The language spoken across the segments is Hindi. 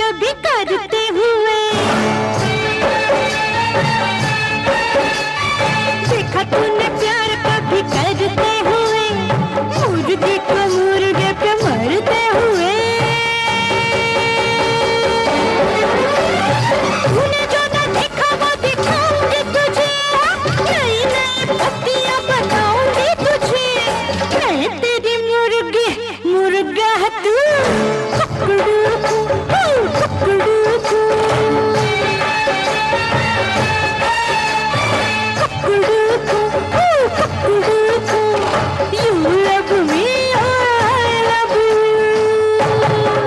कभी करते हुए, देखा तूने प्यार कभी करते हुए, मुर्गे को मुर्गे पे मरते हुए। तूने जो ना देखा वो दिखाऊंगी तुझे, नई नई पत्तियां बताऊंगी तुझे। मैं तेरी मुर्गी, मुर्गा है तू, कुकड़ू कुकड़ू You love me, I love you.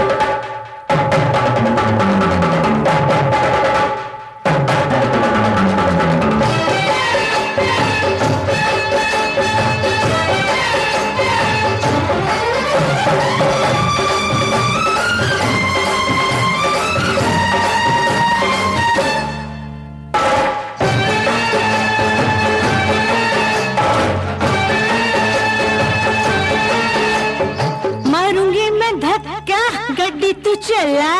मारूंगी मैं धक्का, गड्डी तू चला।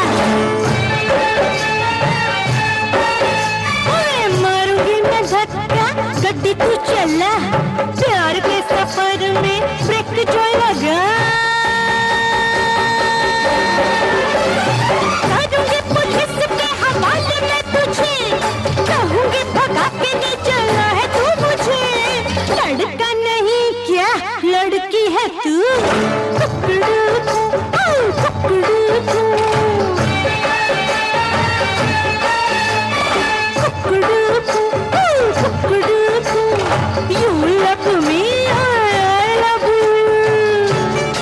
ओए मारूंगी मैं धक्का, गड्डी तू चला। प्यार के सफर में ब्रेक जो लगा, करूंगी पुलिस के हवाले में तुझे, कहूंगी भगा के नहीं चला है तू मुझे। लड़का नहीं क्या लड़की है तू, You love me, I love you.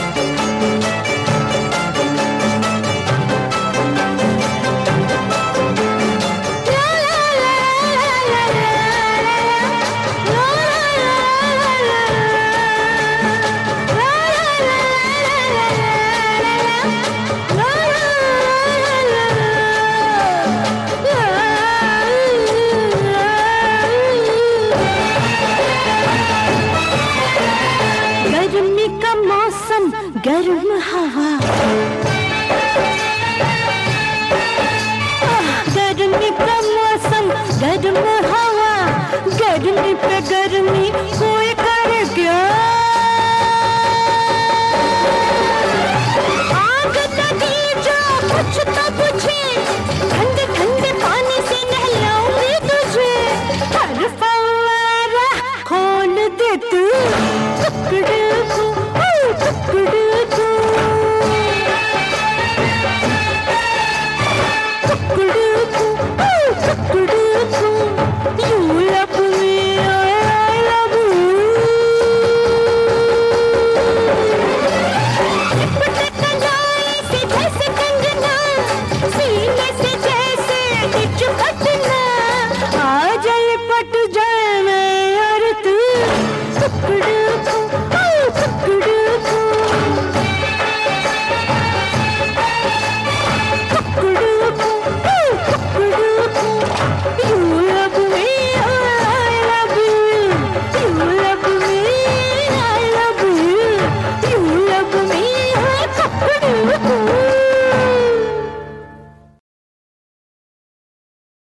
La la la la la la la गर्मी का मौसम, गर्म हवा, गर्मी का मौसम, गर्म हवा, गर्मी पे गर्मी कोई करे क्या। आग लगी जो कुछ तो बुझे, ठंडे ठंडे पानी से नहलाऊंगी तुझे। हर फव्वारा खोल दे तू, टुकड़े को टुकड़े को टुकड़े को टुकड़े को। You love me, I love you. लिपट कलाई से जैसे कंगना, सीने से जैसे चिपटना, आज लिपट जाए मैं और तू, टुकड़े को टुकड़े को टुकड़े को टुकड़े को। You